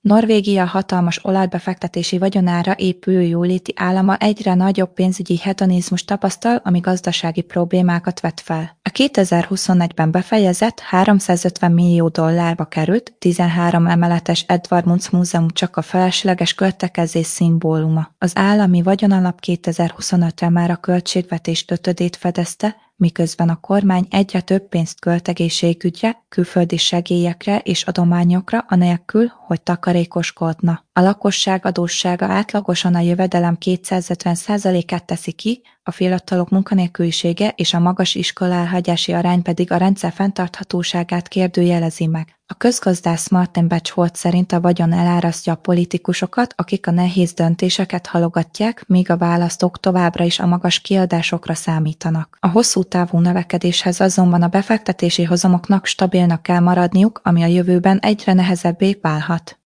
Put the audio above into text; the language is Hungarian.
Norvégia hatalmas olajbefektetési vagyonára épülő jóléti állama egyre nagyobb pénzügyi hedonizmust tapasztal, ami gazdasági problémákat vet fel. A 2021-ben befejezett, 350 millió dollárba került, 13 emeletes Edvard Munch Múzeum csak a felesleges költekezés szimbóluma. Az állami vagyonalap 2025-re már a költségvetés ötödét fedezte, miközben a kormány egyre több pénzt költ egészségügyre, külföldi segélyekre és adományokra, anélkül, hogy takarékoskodna. A lakosság adóssága átlagosan a jövedelem 250%-át teszi ki, a fiatalok munkanélkülisége és a magas iskolaelhagyási arány pedig a rendszer fenntarthatóságát kérdőjelezi meg. A közgazdász Martin Betchworth szerint a vagyon elárasztja a politikusokat, akik a nehéz döntéseket halogatják, míg a választók továbbra is a magas kiadásokra számítanak. A hosszú távú növekedéshez azonban a befektetési hozamoknak stabilnak kell maradniuk, ami a jövőben egyre nehezebbé válhat.